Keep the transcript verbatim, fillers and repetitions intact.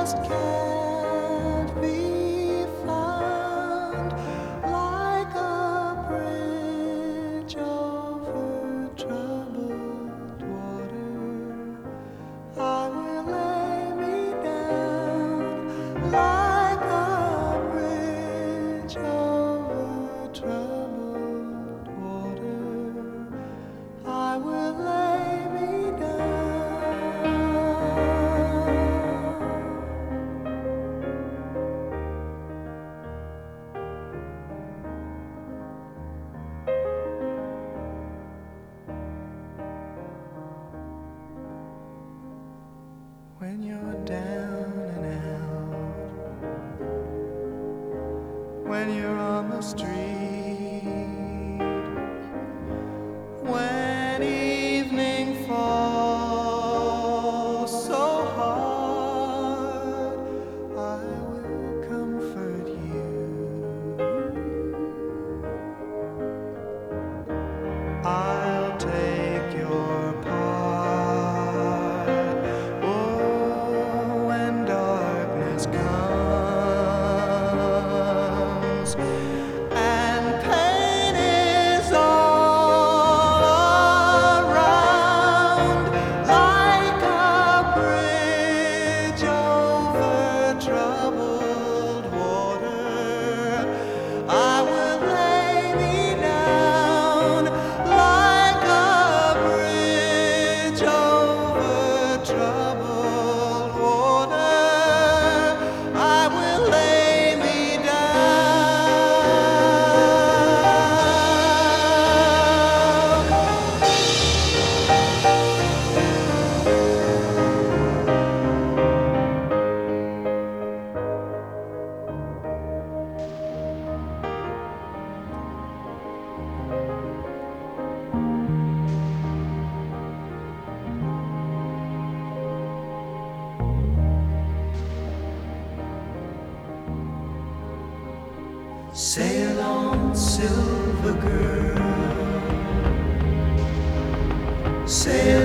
just can't be found, like a bridge over troubled water. I will lay me down, like a bridge over troubled water. I will lay me down. When you're down and out, when you're on the street, when evening falls so hard, I will comfort you. I'll take your part. Oh, when darkness comes and pain is all around, like a bridge over troubled water, I will lay me down, like a bridge over troubled water. I will lay me Sail on, silver girl, sail